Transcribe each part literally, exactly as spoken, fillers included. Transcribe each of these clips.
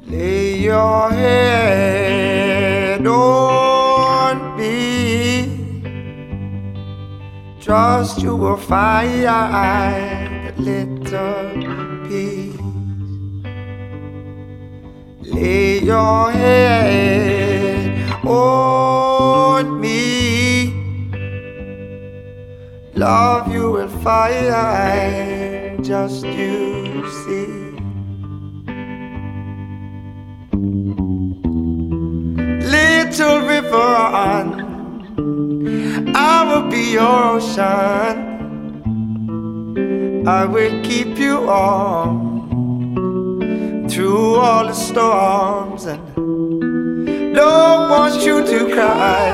Lay your head on me. Trust you will find a little peace. Lay your head on me. Love you will find, just you see. Little river run, I will be your ocean. I will keep you warm through all the storms, and don't want you to cry,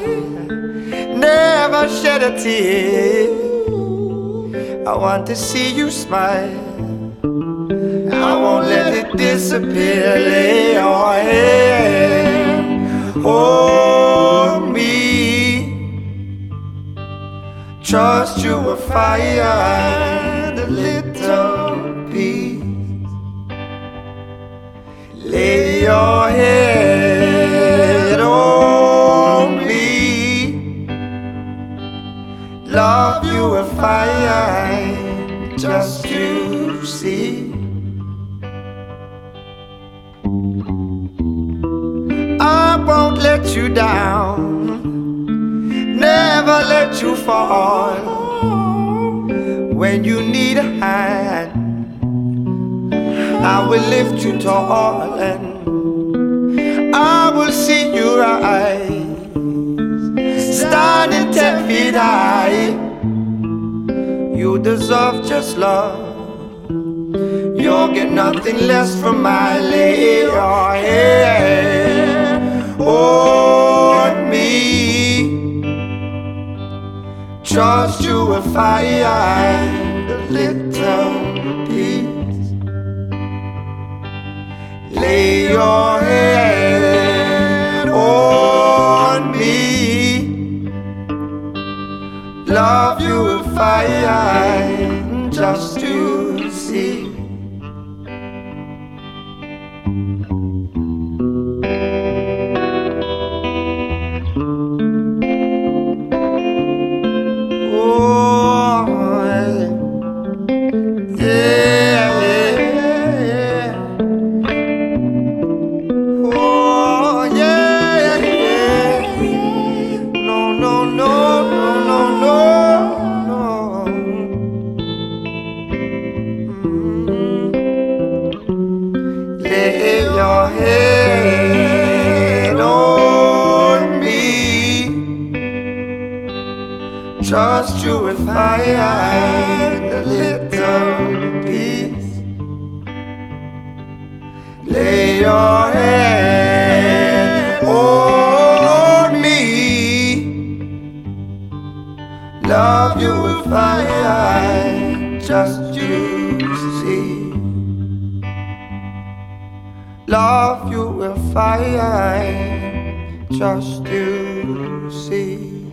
never shed a tear. I want to see you smile, I won't let it disappear. Lay your head on me. Trust you will find a little peace. Lay your head on me. Love you will find, just you see. I won't let you down, never let you fall. When you need a hand, I will lift you tall, and I will see you rise, standing ten feet high. You deserve just love, you'll get nothing less from my. Lay your head on me. Trust you will find a little peace. Lay your head on me. Love you will find, just to see. Lay your head on me. Trust you will find a little peace. Lay your head on me. Love you will find, just you see. Love you will find, just to see.